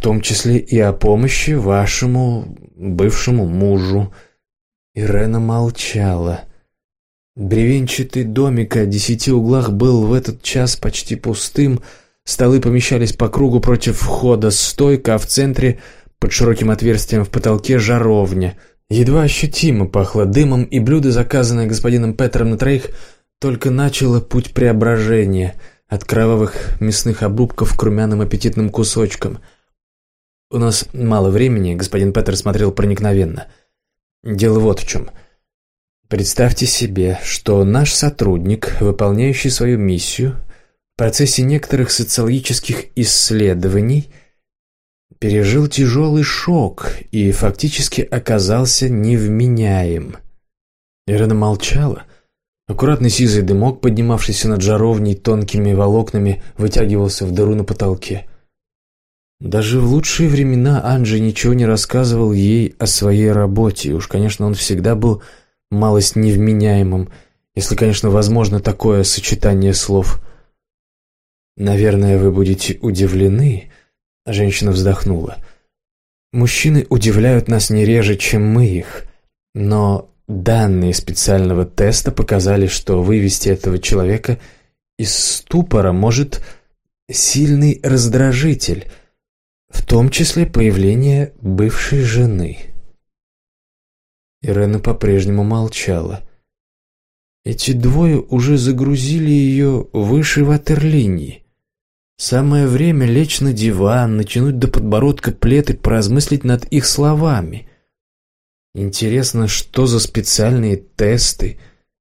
том числе и о помощи вашему бывшему мужу». Ирена молчала. Бревенчатый домик о 10 углах был в этот час почти пустым, столы помещались по кругу против входа, стойка, а в центре, под широким отверстием в потолке, жаровня. Едва ощутимо пахло дымом, и блюдо, заказанное господином Петером на троих, только начало путь преображения от кровавых мясных обрубков к румяным аппетитным кусочкам. «У нас мало времени», — господин Петер смотрел проникновенно. «Дело вот в чем. Представьте себе, что наш сотрудник, выполняющий свою миссию, в процессе некоторых социологических исследований пережил тяжелый шок и фактически оказался невменяем». Ирена молчала. Аккуратный сизый дымок, поднимавшийся над жаровней тонкими волокнами, вытягивался в дыру на потолке. Даже в лучшие времена Анджей ничего не рассказывал ей о своей работе, и уж, конечно, он всегда был малость невменяемым, если, конечно, возможно такое сочетание слов. «Наверное, вы будете удивлены», — женщина вздохнула. «Мужчины удивляют нас не реже, чем мы их, но данные специального теста показали, что вывести этого человека из ступора может сильный раздражитель, в том числе появление бывшей жены». Ирена по-прежнему молчала. Эти двое уже загрузили ее выше ватерлинии. Самое время лечь на диван, натянуть до подбородка плед и поразмыслить над их словами. Интересно, что за специальные тесты?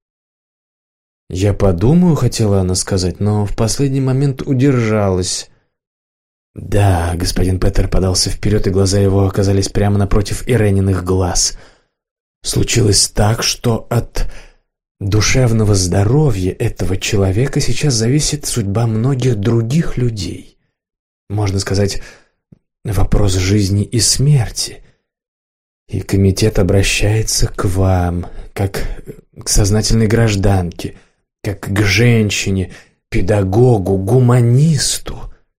«Я подумаю», — хотела она сказать, но в последний момент удержалась. «Да», — господин Петер подался вперед, и глаза его оказались прямо напротив Ирениных глаз. «Случилось так, что от душевного здоровья этого человека сейчас зависит судьба многих других людей. Можно сказать, вопрос жизни и смерти. И комитет обращается к вам, как к сознательной гражданке, как к женщине, педагогу, гуманисту».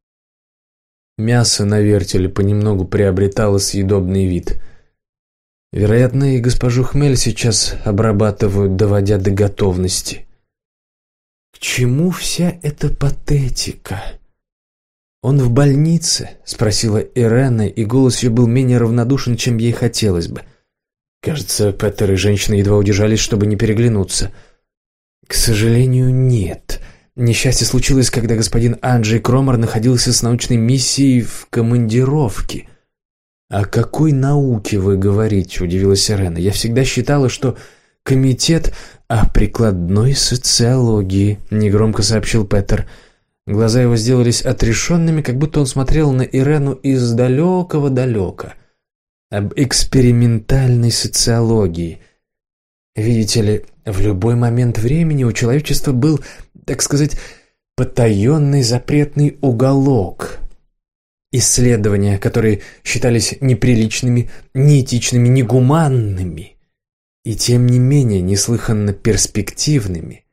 Мясо на вертеле понемногу приобретало съедобный вид. Вероятно, и госпожу Хмель сейчас обрабатывают, доводя до готовности. К чему вся эта патетика? «Он в больнице?» — спросила Ирена, и голос ее был менее равнодушен, чем ей хотелось бы. Кажется, Петер и женщина едва удержались, чтобы не переглянуться. «К сожалению, нет. Несчастье случилось, когда господин Анджей Кромер находился с научной миссией в командировке». «О какой науке вы говорите?» — удивилась Ирена. «Я всегда считала, что комитет о прикладной социологии», — негромко сообщил Петер. Глаза его сделались отрешенными, как будто он смотрел на Ирену из далекого-далека. «Об экспериментальной социологии. Видите ли, в любой момент времени у человечества был, так сказать, потаенный запретный уголок. Исследования, которые считались неприличными, неэтичными, негуманными, и тем не менее неслыханно перспективными.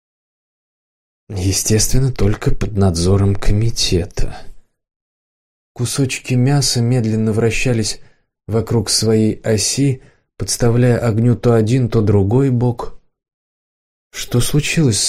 Естественно, только под надзором комитета». Кусочки мяса медленно вращались вокруг своей оси, подставляя огню то один, то другой бок. «Что случилось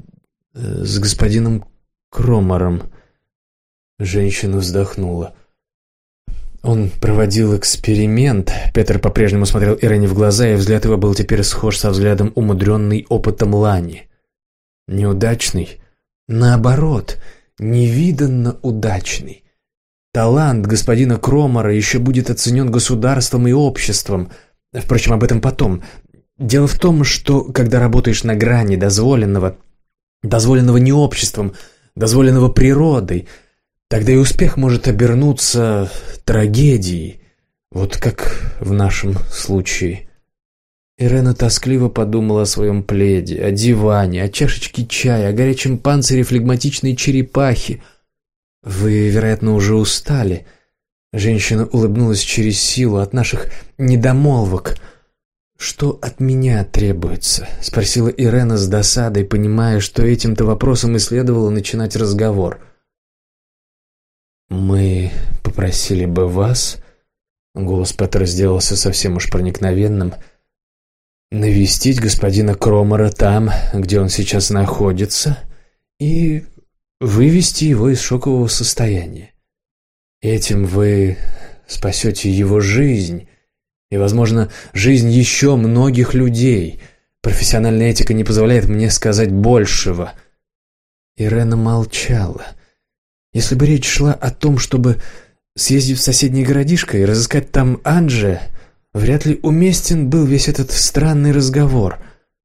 с господином Кромером?» Женщина вздохнула. «Он проводил эксперимент». Петер по-прежнему смотрел Ирене в глаза, и взгляд его был теперь схож со взглядом умудренной опытом Лани. «Неудачный? Наоборот, невиданно удачный. Талант господина Кромера еще будет оценен государством и обществом. Впрочем, об этом потом. Дело в том, что когда работаешь на грани дозволенного не обществом, дозволенного природой, тогда и успех может обернуться трагедией, вот как в нашем случае». Ирена тоскливо подумала о своем пледе, о диване, о чашечке чая, о горячем панцире флегматичной черепахи. «Вы, вероятно, уже устали». Женщина улыбнулась через силу от наших недомолвок. «Что от меня требуется?» — спросила Ирена с досадой, понимая, что этим-то вопросом и следовало начинать разговор. «Мы попросили бы вас, голос Петра сделался совсем уж проникновенным, навестить господина Кромера там, где он сейчас находится, и вывести его из шокового состояния. Этим вы спасете его жизнь и, возможно, жизнь еще многих людей. Профессиональная этика не позволяет мне сказать большего». Ирена молчала. Если бы речь шла о том, чтобы съездить в соседний городишко и разыскать там Анже, вряд ли уместен был весь этот странный разговор.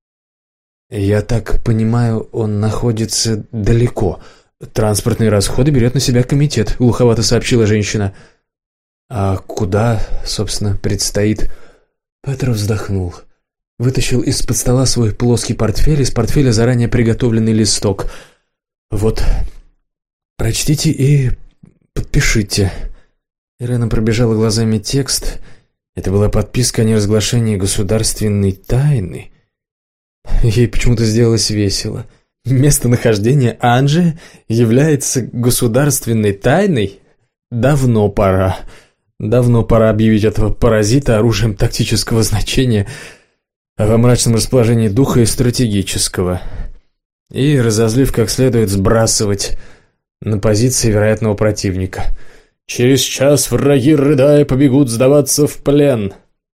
«Я так понимаю, он находится далеко. Транспортные расходы берет на себя комитет», — глуховато сообщила женщина. «А куда, собственно, предстоит?» Петр вздохнул. Вытащил из-под стола свой плоский портфель, из портфеля заранее приготовленный листок. «Вот, прочтите и подпишите». Ирена пробежала глазами текст. Это была подписка о неразглашении государственной тайны. Ей почему-то сделалось весело. Местонахождение Анжи является государственной тайной? Давно пора. Давно пора объявить этого паразита оружием тактического значения во мрачном расположении духа и стратегического. И, разозлив как следует, сбрасывать на позиции вероятного противника. «Через час враги, рыдая, побегут сдаваться в плен».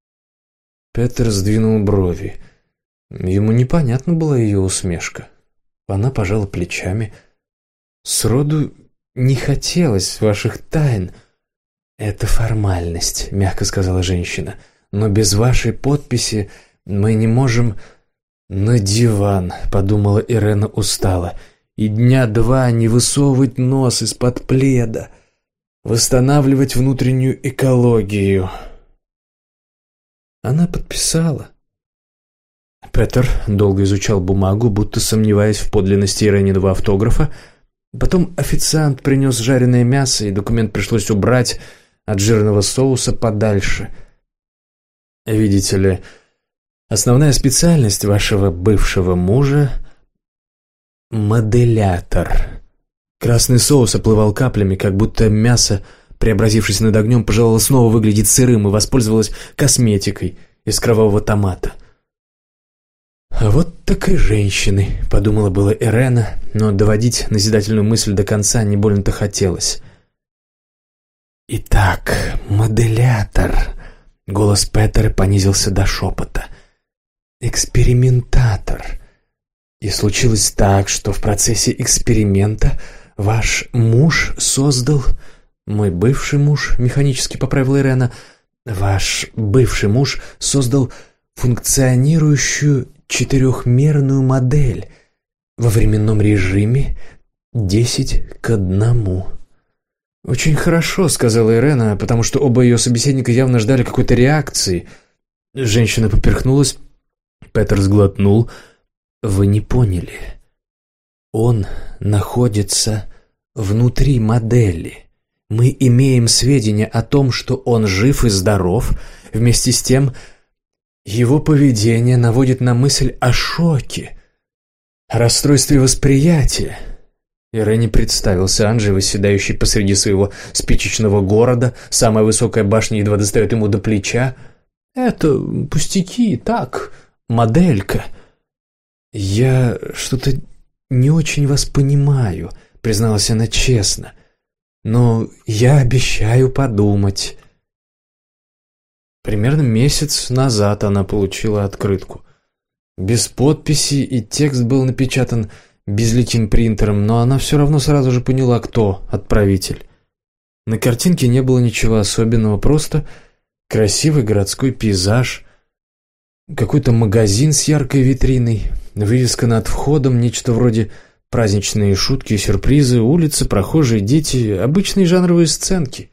Петр сдвинул брови. Ему непонятна была ее усмешка. Она пожала плечами. «Сроду не хотелось ваших тайн». «Это формальность», — мягко сказала женщина. «Но без вашей подписи мы не можем...» «На диван», — подумала Ирена устало, «и дня два не высовывать нос из-под пледа, восстанавливать внутреннюю экологию». Она подписала. Петр долго изучал бумагу, будто сомневаясь в подлинности Ирениного автографа. Потом официант принес жареное мясо, и документ пришлось убрать от жирного соуса подальше. «Видите ли, основная специальность вашего бывшего мужа — моделятор». Красный соус оплывал каплями, как будто мясо, преобразившись над огнем, пожелало снова выглядеть сырым и воспользовалось косметикой из кровавого томата. «А вот так и женщины», — подумала была Ирена, но доводить назидательную мысль до конца не больно-то хотелось. «Итак, моделятор», — голос Петера понизился до шепота, — «экспериментатор. И случилось так, что в процессе эксперимента ваш муж создал...» «Мой бывший муж», — механически поправила Ирена, — «ваш бывший муж создал функционирующую четырехмерную модель во временном режиме 10:1. «Очень хорошо», — сказала Ирена, потому что оба ее собеседника явно ждали какой-то реакции. Женщина поперхнулась. Петр сглотнул. «Вы не поняли. Он находится внутри модели. Мы имеем сведения о том, что он жив и здоров. Вместе с тем, его поведение наводит на мысль о шоке, о расстройстве восприятия». Ирене представился Анжей, восседающий посреди своего спичечного города. Самая высокая башня едва достает ему до плеча. «Это пустяки, так, моделька». «Я что-то не очень вас понимаю», — призналась она честно. «Но я обещаю подумать». Примерно месяц назад она получила открытку. Без подписи, и текст был напечатан безликим принтером, но она все равно сразу же поняла, кто отправитель. На картинке не было ничего особенного, просто красивый городской пейзаж, какой-то магазин с яркой витриной, вывеска над входом, нечто вроде праздничные шутки и сюрпризы, улицы, прохожие, дети, обычные жанровые сценки.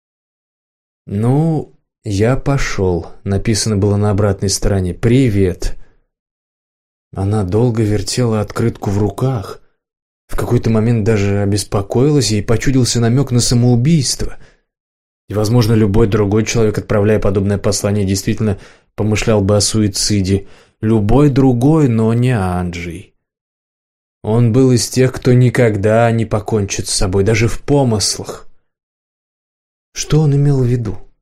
«Ну, я пошел», — написано было на обратной стороне. «Привет». Она долго вертела открытку в руках. В какой-то момент даже обеспокоилась, ей почудился намек на самоубийство. И, возможно, любой другой человек, отправляя подобное послание, действительно помышлял бы о суициде. Любой другой, но не Анджей. Он был из тех, кто никогда не покончит с собой, даже в помыслах. Что он имел в виду?